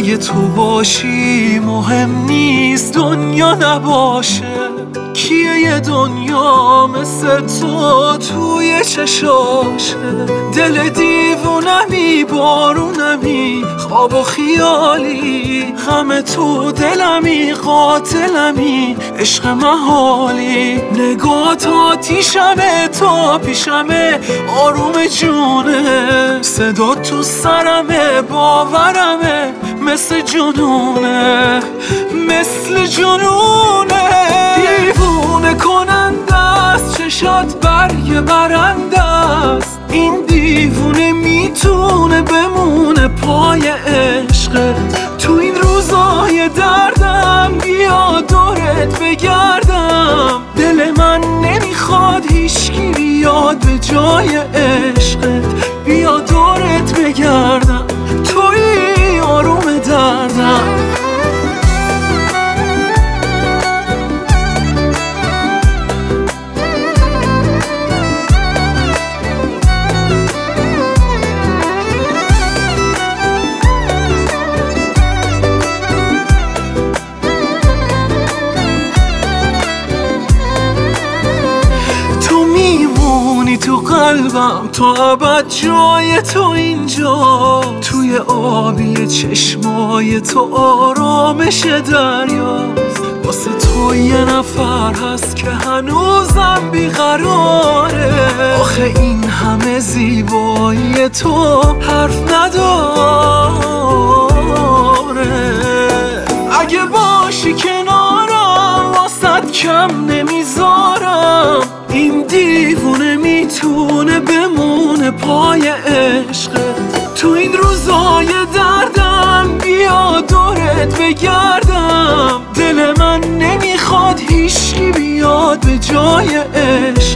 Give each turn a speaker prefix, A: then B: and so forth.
A: اگه تو باشی مهم نیست دنیا نباشه. کیه یه دنیا مثل تو توی چشاشه؟ دل دیوونمی بارونمی خواب و خیالی، غم تو دلمی قاتلمی عشق محالی. نگات آتیشمه تا پیشمه آروم جونه، صدا تو سرمه باورمه مثل جنونه، مثل جنونه. دیوونه کننده است چشات برگ برنده است، این دیوونه میتونه بمونه پای عشقت. تو این روزای دردم بیا دورت بگردم، دل من نمیخواد هیچکی بیاد به جای عشقت. بیا دورت بگردم توی آروم دردم. تو قلبم تا ابد جای تو اینجا، توی آبی چشمای تو آرامش دریاست. واسه تو یه نفر هست که هنوزم بیقراره، آخه این همه زیبایی تو حرف نداره. اگه باشی کنارم واسد کم نمیذارم، این دیوونه میتونه بمونه پای عشقت. تو این روزای دردم بیا دورت بگردم، دل من نمیخواد هیچکی بیاد به جای عشق.